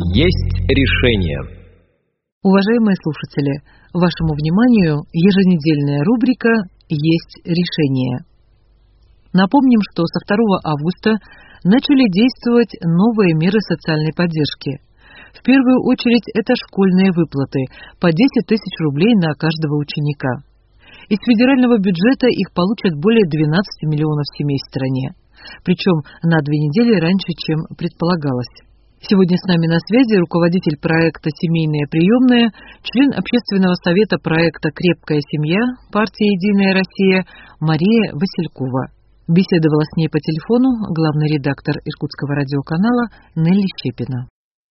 Есть решение. Уважаемые слушатели, вашему вниманию еженедельная рубрика «Есть решение». Напомним, что со 2 августа начали действовать новые меры социальной поддержки. В первую очередь это школьные выплаты по 10 тысяч рублей на каждого ученика. Из федерального бюджета их получат более 12 миллионов семей в стране, причем на 2 недели раньше, чем предполагалось. Сегодня с нами на связи руководитель проекта «Семейная приемная», член Общественного совета проекта «Крепкая семья» партии «Единая Россия» Мария Василькова. Беседовала с ней по телефону главный редактор Иркутского радиоканала Нелли Щепина.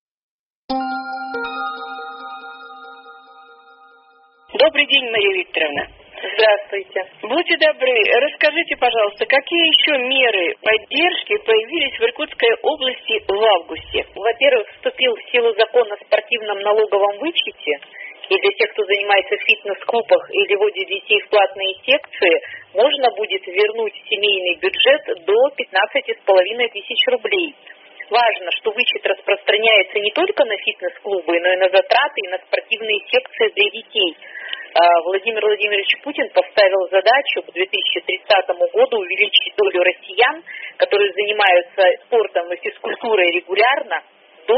Добрый день, Мария Викторовна. Здравствуйте. Будьте добры, расскажите, пожалуйста, какие еще меры поддержки появились в Иркутской области в августе? Во-первых, вступил в силу закон о спортивном налоговом вычете, и для тех, кто занимается в фитнес-клубах или водит детей в платные секции, можно будет вернуть в семейный бюджет до 15,5 тысяч рублей. Важно, что вычет распространяется не только на фитнес-клубы, но и на затраты, и на спортивные секции для детей. Владимир Владимирович Путин поставил задачу к 2030 году увеличить долю россиян, которые занимаются спортом и физкультурой регулярно, до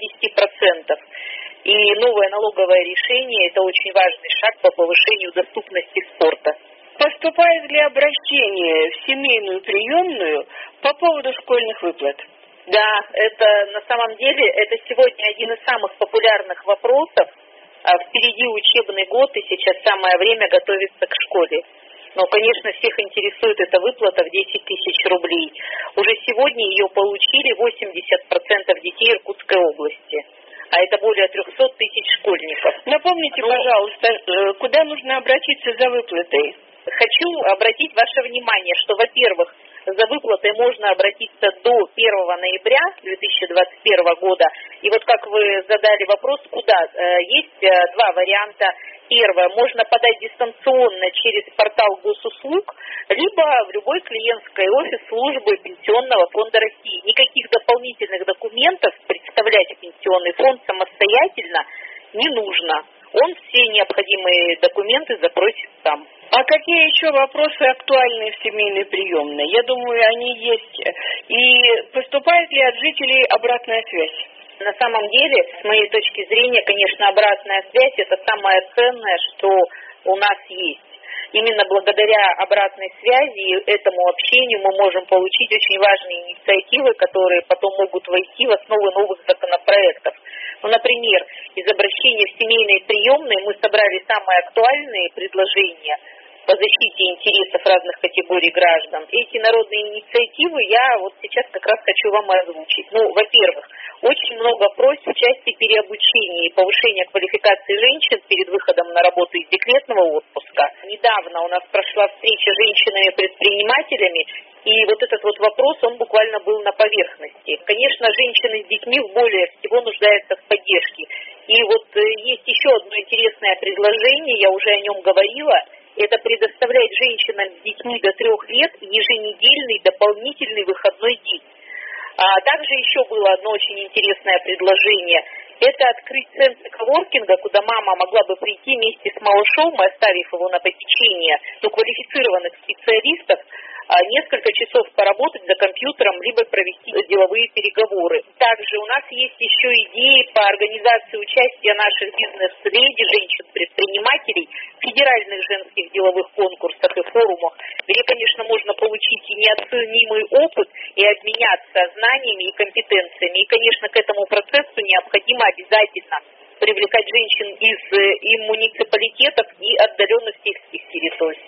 70%. И новое налоговое решение – это очень важный шаг по повышению доступности спорта. Поступает ли обращение в семейную приемную по поводу школьных выплат? Да, это на самом деле это сегодня один из самых популярных вопросов. Впереди учебный год, и сейчас самое время готовиться к школе. Но, конечно, всех интересует эта выплата в 10 тысяч рублей. Уже сегодня ее получили 80% детей Иркутской области. А это более 300 тысяч школьников. Напомните, пожалуйста, куда нужно обратиться за выплатой? Хочу обратить ваше внимание, что, во-первых, за выплатой можно обратиться до 1 ноября 2021 года. И вот как вы задали вопрос, куда? Есть два варианта. Первое, можно подать дистанционно через портал госуслуг, либо в любой клиентский офис службы Пенсионного фонда России. Никаких дополнительных документов представлять Пенсионный фонд самостоятельно не нужно. Он все необходимые документы запросит сам. А какие еще вопросы актуальны в семейной приемной? Я думаю, они есть. И поступает ли от жителей обратная связь? На самом деле, с моей точки зрения, конечно, обратная связь – это самое ценное, что у нас есть. Именно благодаря обратной связи и этому общению мы можем получить очень важные инициативы, которые потом могут войти в основу новых законопроектов. Ну, например, из обращения в семейные приемные мы собрали самые актуальные предложения по защите интересов разных категорий граждан. Эти народные инициативы я вот сейчас как раз хочу вам озвучить. Ну, во-первых, очень много просьб в части переобучения и повышения квалификации женщин перед выходом на работу из декретного отпуска. Недавно у нас прошла встреча с женщинами-предпринимателями, и вот этот вот вопрос, он буквально был на поверхности. Конечно, женщины с детьми более всего нуждаются в поддержке. И вот есть еще одно интересное предложение, я уже о нем говорила. Это предоставлять женщинам с детьми до 3 лет еженедельный дополнительный выходной день. А также еще было одно очень интересное предложение. Это открыть центр коворкинга, куда мама могла бы прийти вместе с малышом, оставив его на попечение квалифицированных специалистов, несколько часов поработать за компьютером, либо провести деловые переговоры. Также у нас есть еще идеи по организации участия наших бизнес-леди, женщин-предпринимателей в федеральных женских деловых конкурсах и форумах, где, конечно, можно получить и неоценимый опыт, и обменяться знаниями и компетенциями. И, конечно, к этому процессу необходимо обязательно привлекать женщин из и муниципалитетов, и отдаленных сельских территорий.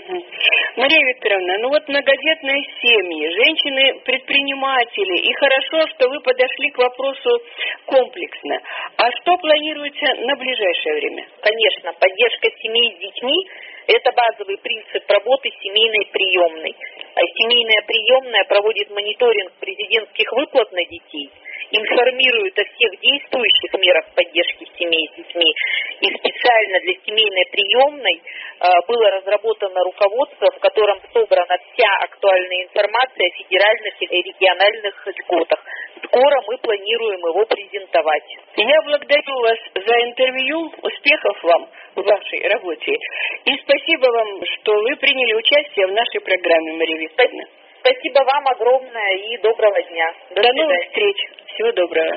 Мария Викторовна, ну вот многодетные семьи, женщины-предприниматели, и хорошо, что вы подошли к вопросу комплексно. А что планируется на ближайшее время? Конечно, поддержка семей с детьми – это базовый принцип работы семейной приемной. Семейная приемная проводит мониторинг президентских выплат на детей, информирует о всех действующих мерах поддержки семей с детьми. И специально для семейной приемной было разработано руководство, в котором собрана вся актуальная информация о федеральных и региональных льготах. С скоро мы планируем его презентовать. Я благодарю вас за интервью. Успехов вам в вашей работе. И спасибо вам, что вы приняли участие в нашей программе, Мария Викторовна. Спасибо вам огромное и доброго дня. До новых встреч. Всего доброго.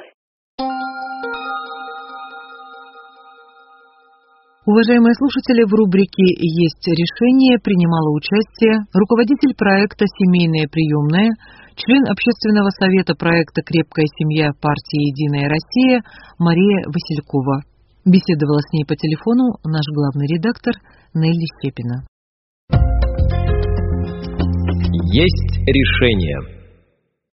Уважаемые слушатели, в рубрике «Есть решение» принимала участие руководитель проекта «Семейная приемная», член Общественного совета проекта «Крепкая семья» партии «Единая Россия» Мария Василькова. Беседовала с ней по телефону наш главный редактор Нелли Щепина. Есть решение.